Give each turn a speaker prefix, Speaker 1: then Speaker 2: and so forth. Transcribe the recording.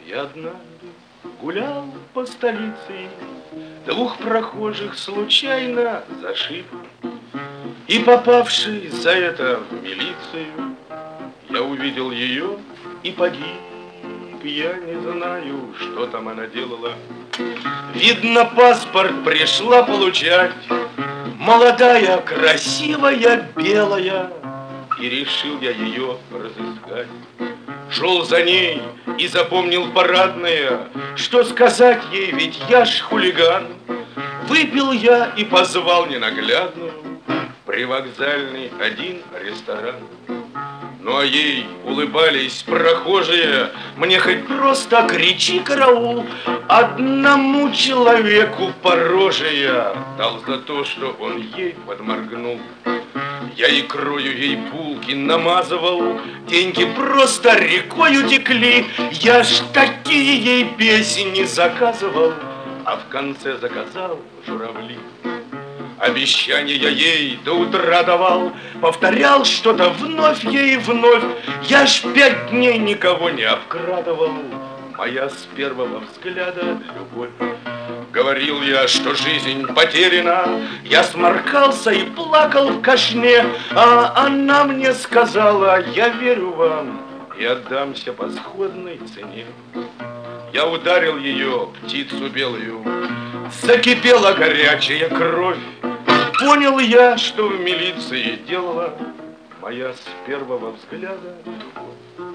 Speaker 1: Я однажды гулял по столице, двух прохожих случайно зашиб. И попавший за это в милицию, я увидел ее и погиб. Я не знаю, что там она делала. Видно, паспорт пришла получать. Молодая, красивая, белая. И решил я ее разыскать. Шел за ней и запомнил парадное. Что сказать ей, ведь я ж хулиган. Выпил я и позвал ненаглядную привокзальный один ресторан. Ну а ей улыбались прохожие. Мне хоть просто кричи, караул. Одному человеку по роже я дал за то, что он ей подморгнул. Я икрою ей булки намазывал, деньги просто рекою текли. Я ж такие ей песни заказывал, а в конце заказал журавли. Обещания я ей до утра давал, повторял что-то вновь ей вновь. Я ж 5 дней никого не обкрадывал, моя с первого взгляда любовь. Говорил я, что жизнь потеряна, я сморкался и плакал в кашне, а она мне сказала: я верю вам и отдамся по сходной цене. Я ударил ее, птицу белую, закипела горячая кровь. Понял я, что в милиции делала моя с первого взгляда любовь.